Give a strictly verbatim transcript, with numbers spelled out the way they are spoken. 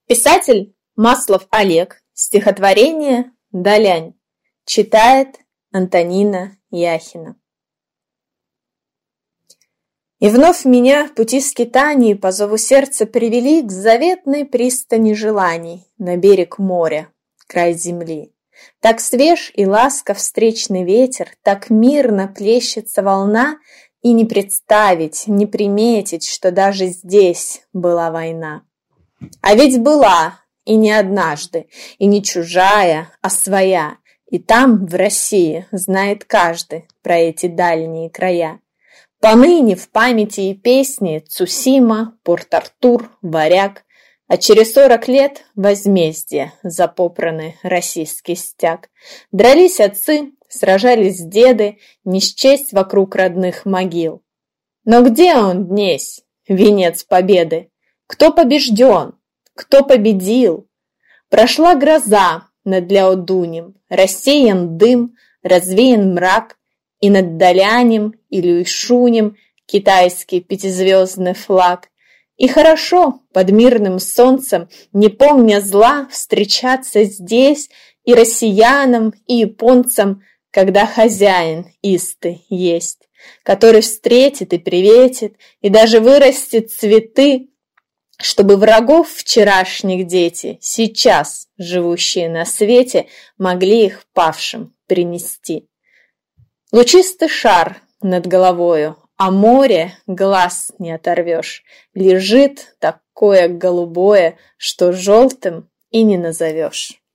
Писатель Маслов Олег. Стихотворение «Далянь». Читает Антонина Яхина. И вновь меня пути скитаний по зову сердца привели к заветной пристани желаний на берег моря, край земли. Так свеж и ласков встречный ветер, так мирно плещется волна, и не представить, не приметить, что даже здесь была война. А ведь была, и не однажды, и не чужая, а своя, и там, в России, знает каждый про эти дальние края. Поныне в памяти и песне Цусима, Порт-Артур, Варяг, а через сорок лет возмездие за попранный российский стяг. Дрались отцы, сражались деды, не счесть вокруг родных могил. Но где он днесь, венец победы? Кто побежден? Кто победил? Прошла гроза над Ляодунем, рассеян дым, развеян мрак, и над Далянем и Люйшунем китайский пятизвездный флаг. И хорошо под мирным солнцем, не помня зла, встречаться здесь и россиянам, и японцам, когда хозяин истый есть, который встретит и приветит, и даже вырастет цветы, чтобы врагов вчерашних дети, сейчас живущие на свете, могли их павшим принести. Лучистый шар над головою, а море глаз не оторвешь, лежит такое голубое, что желтым и не назовешь.